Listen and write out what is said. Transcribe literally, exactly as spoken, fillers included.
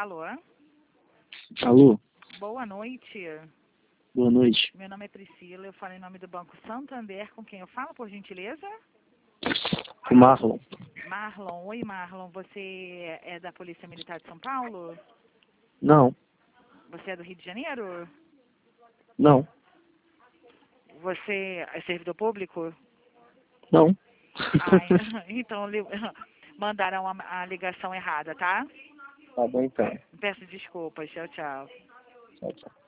Alô? Alô? Boa noite. Boa noite. Meu nome é Priscila, eu falo em nome do Banco Santander. Com quem eu falo, por gentileza? O Marlon. Marlon. Oi, Marlon. Você é da Polícia Militar de São Paulo? Não. Você é do Rio de Janeiro? Não. Você é servidor público? Não. Ah, então li- mandaram a, a ligação errada, tá? Tá bom então. Peço desculpas. Tchau, tchau. Tchau, tchau.